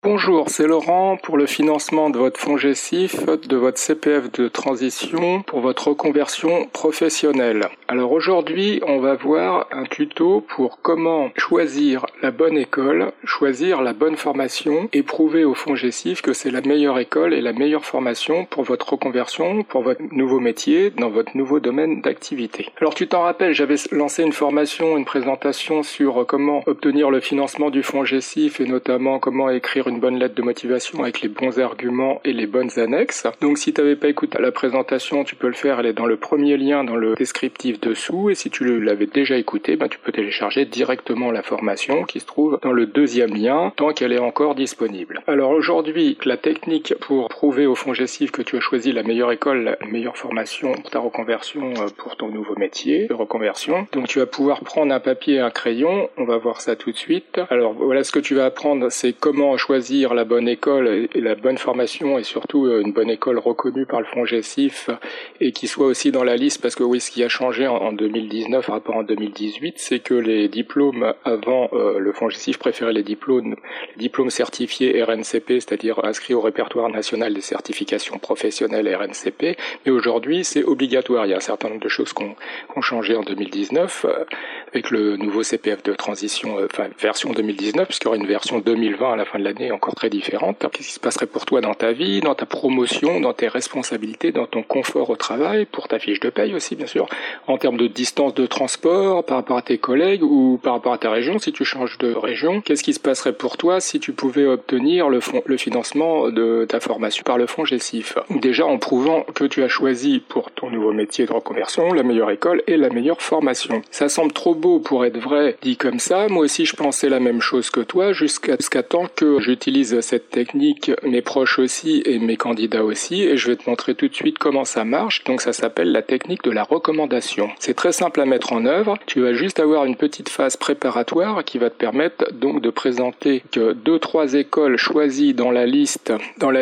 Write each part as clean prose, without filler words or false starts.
Bonjour, c'est Laurent pour le financement de votre fonds GESIF, de votre CPF de transition pour votre reconversion professionnelle. Alors aujourd'hui, on va voir un tuto pour comment choisir la bonne école, choisir la bonne formation et prouver au fonds GESIF que c'est la meilleure école et la meilleure formation pour votre reconversion, pour votre nouveau métier, dans votre nouveau domaine d'activité. Alors tu t'en rappelles, j'avais lancé une formation, une présentation sur comment obtenir le financement du fonds GESIF et notamment comment écrire une bonne lettre de motivation avec les bons arguments et les bonnes annexes. Donc si tu n'avais pas écouté la présentation, tu peux le faire, elle est dans le premier lien dans le descriptif dessous, et si tu l'avais déjà écouté, tu peux télécharger directement la formation qui se trouve dans le deuxième lien tant qu'elle est encore disponible. Alors aujourd'hui, la technique pour prouver au fonds GESIF que tu as choisi la meilleure école, la meilleure formation pour ta reconversion, pour ton nouveau métier de reconversion. Donc tu vas pouvoir prendre un papier et un crayon, on va voir ça tout de suite. Alors voilà, ce que tu vas apprendre, c'est comment choisir la bonne école et la bonne formation, et surtout une bonne école reconnue par le fonds GESIF et qui soit aussi dans la liste, parce que oui, ce qui a changé en 2019 par rapport en 2018, c'est que les diplômes avant, le fonds GESIF préférait les diplômes certifiés RNCP, c'est-à-dire inscrits au répertoire national des certifications professionnelles RNCP, mais aujourd'hui c'est obligatoire. Il y a un certain nombre de choses qui ont changé en 2019 avec le nouveau CPF de transition, version 2019, puisqu'il y aura une version 2020 à la fin de l'année encore très différente. Qu'est-ce qui se passerait pour toi dans ta vie, dans ta promotion, dans tes responsabilités, dans ton confort au travail, pour ta fiche de paye aussi bien sûr, en termes de distance de transport par rapport à tes collègues ou par rapport à ta région si tu changes de région. Qu'est-ce qui se passerait pour toi si tu pouvais obtenir le financement de ta formation par le fonds GESIF? Déjà en prouvant que tu as choisi pour ton nouveau métier de reconversion la meilleure école et la meilleure formation. Ça semble trop beau pour être vrai dit comme ça. Moi aussi je pensais la même chose que toi jusqu'à temps que j'utilise cette technique, mes proches aussi et mes candidats aussi, et je vais te montrer tout de suite comment ça marche. Donc ça s'appelle la technique de la recommandation. C'est très simple à mettre en œuvre. Tu vas juste avoir une petite phase préparatoire qui va te permettre donc de présenter que 2-3 écoles choisies dans la liste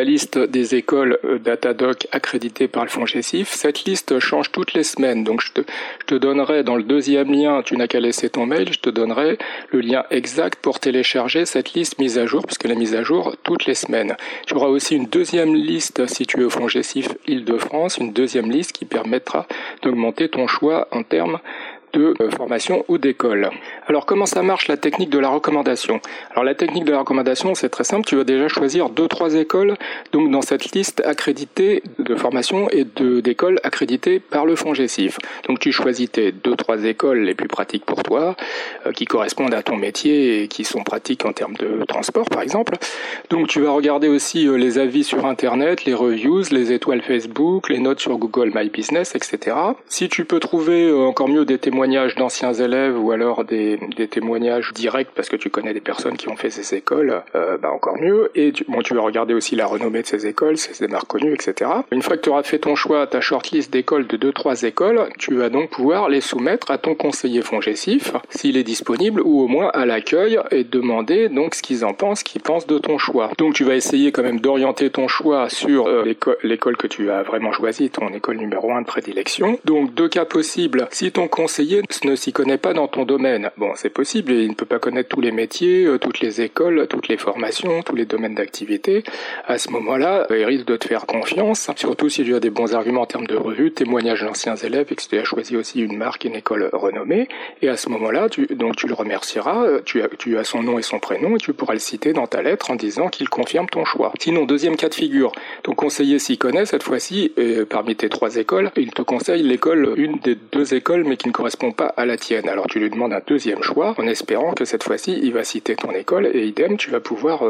des écoles Datadoc accréditées par le fonds GESIF. Cette liste change toutes les semaines. Donc je te donnerai dans le deuxième lien, tu n'as qu'à laisser ton mail, je te donnerai le lien exact pour télécharger cette liste mise à jour, puisqu'elle est mise à jour toutes les semaines. Tu auras aussi une deuxième liste si tu es au fonds GESIF Île-de-France, une deuxième liste qui permettra d'augmenter ton choix en termes de formation ou d'école. Alors comment ça marche la technique de la recommandation? Alors la technique de la recommandation, c'est très simple, tu vas déjà choisir 2-3 écoles donc dans cette liste accréditée de formation et d'écoles accréditées par le fonds GESIF. Donc tu choisis tes 2-3 écoles les plus pratiques pour toi, qui correspondent à ton métier et qui sont pratiques en termes de transport par exemple. Donc tu vas regarder aussi les avis sur internet, les reviews, les étoiles Facebook, les notes sur Google My Business, etc. Si tu peux trouver encore mieux des témoignages d'anciens élèves ou alors des témoignages directs parce que tu connais des personnes qui ont fait ces écoles, encore mieux. Et tu vas regarder aussi la renommée de ces écoles, ces marques connues, etc. Une fois que tu auras fait ton choix, ta shortlist d'écoles de 2-3 écoles, tu vas donc pouvoir les soumettre à ton conseiller fonds GESIF, s'il est disponible, ou au moins à l'accueil, et demander donc ce qu'ils en pensent, qu'ils pensent de ton choix. Donc tu vas essayer quand même d'orienter ton choix sur l'école que tu as vraiment choisie, ton école numéro 1 de prédilection. Donc 2 cas possibles, si ton conseiller ne s'y connaît pas dans ton domaine. Bon, c'est possible, il ne peut pas connaître tous les métiers, toutes les écoles, toutes les formations, tous les domaines d'activité. À ce moment-là, il risque de te faire confiance, surtout si tu as des bons arguments en termes de revues, témoignages d'anciens élèves et que tu as choisi aussi une marque, une école renommée. Et à ce moment-là, tu le remercieras, tu as son nom et son prénom et tu pourras le citer dans ta lettre en disant qu'il confirme ton choix. Sinon, deuxième cas de figure, ton conseiller s'y connaît cette fois-ci, et parmi tes 3 écoles, il te conseille une des 2 écoles mais qui ne correspond pas à la tienne. Alors tu lui demandes un deuxième choix en espérant que cette fois-ci il va citer ton école et idem tu vas pouvoir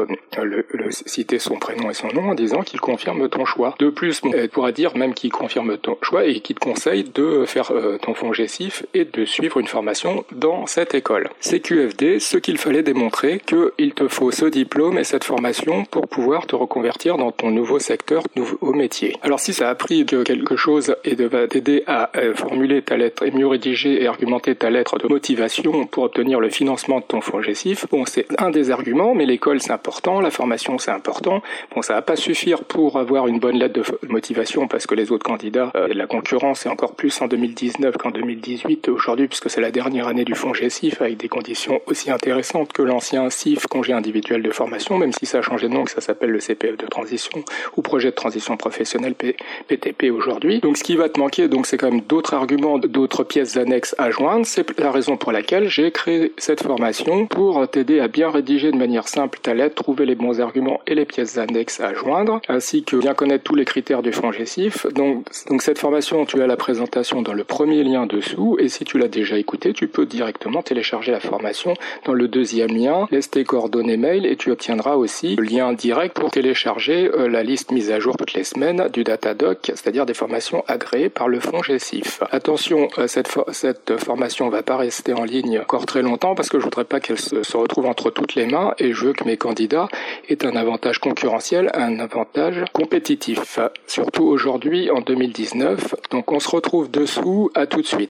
citer son prénom et son nom en disant qu'il confirme ton choix. De plus, il pourra dire même qu'il confirme ton choix et qu'il te conseille de faire ton fonds GESIF et de suivre une formation dans cette école. C'est QFD, ce qu'il fallait démontrer qu'il te faut ce diplôme et cette formation pour pouvoir te reconvertir dans ton nouveau secteur, nouveau métier. Alors si ça a appris quelque chose et va t'aider à formuler ta lettre et mieux rédiger et argumenter ta lettre de motivation pour obtenir le financement de ton FONGECIF. Bon, c'est un des arguments, mais l'école c'est important, la formation c'est important. Bon, ça va pas suffire pour avoir une bonne lettre de motivation parce que les autres candidats, il y a de la concurrence et encore plus en 2019 qu'en 2018 aujourd'hui puisque c'est la dernière année du FONGECIF avec des conditions aussi intéressantes que l'ancien CIF, congé individuel de formation, même si ça a changé de nom, que ça s'appelle le CPF de transition ou projet de transition professionnelle PTP aujourd'hui. Donc ce qui va te manquer, donc c'est quand même d'autres arguments, d'autres pièces annexes à joindre. C'est la raison pour laquelle j'ai créé cette formation pour t'aider à bien rédiger de manière simple ta lettre, trouver les bons arguments et les pièces annexes à joindre, ainsi que bien connaître tous les critères du FONGECIF. Donc cette formation, tu as la présentation dans le premier lien dessous, et si tu l'as déjà écouté, tu peux directement télécharger la formation dans le deuxième lien. Laisse tes coordonnées mail et tu obtiendras aussi le lien direct pour télécharger la liste mise à jour toutes les semaines du Datadoc, c'est-à-dire des formations agréées par le FONGECIF. Attention, cette formation va pas rester en ligne encore très longtemps parce que je voudrais pas qu'elle se retrouve entre toutes les mains et je veux que mes candidats aient un avantage concurrentiel, un avantage compétitif. Surtout aujourd'hui en 2019. Donc on se retrouve dessous, à tout de suite.